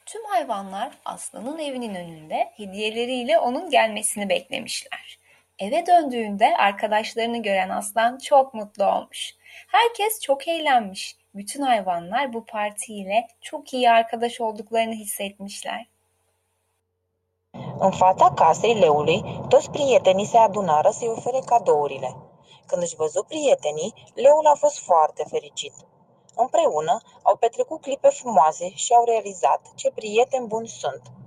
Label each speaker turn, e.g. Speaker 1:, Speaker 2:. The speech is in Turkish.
Speaker 1: Tüm hayvanlar aslanın evinin önünde hediyeleriyle onun gelmesini beklemişler. Eve döndüğünde arkadaşlarını gören aslan çok mutlu olmuş. Herkes çok eğlenmiş. Bütün hayvanlar bu partiyle çok iyi arkadaş olduklarını hissetmişler.
Speaker 2: În fața casei leului, toți prietenii se adunară să-i ofere cadourile. Când își văzu prietenii, leul a fost foarte fericit. Împreună au petrecut clipe frumoase și au realizat ce prieteni buni sunt.